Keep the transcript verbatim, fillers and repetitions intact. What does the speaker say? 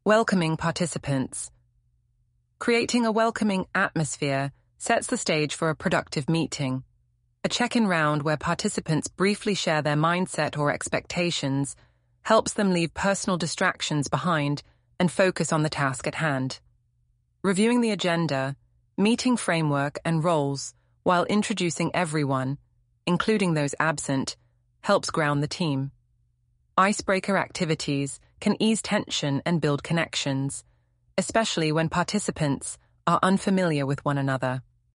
Welcoming participants. Creating a welcoming atmosphere sets the stage for a productive meeting. A check-in round where participants briefly share their mindset or expectations helps them leave personal distractions behind and focus on the task at hand. Reviewing the agenda, meeting framework and roles while introducing everyone, including those absent, helps ground the team. Icebreaker activities can ease tension and build connections, especially when participants are unfamiliar with one another.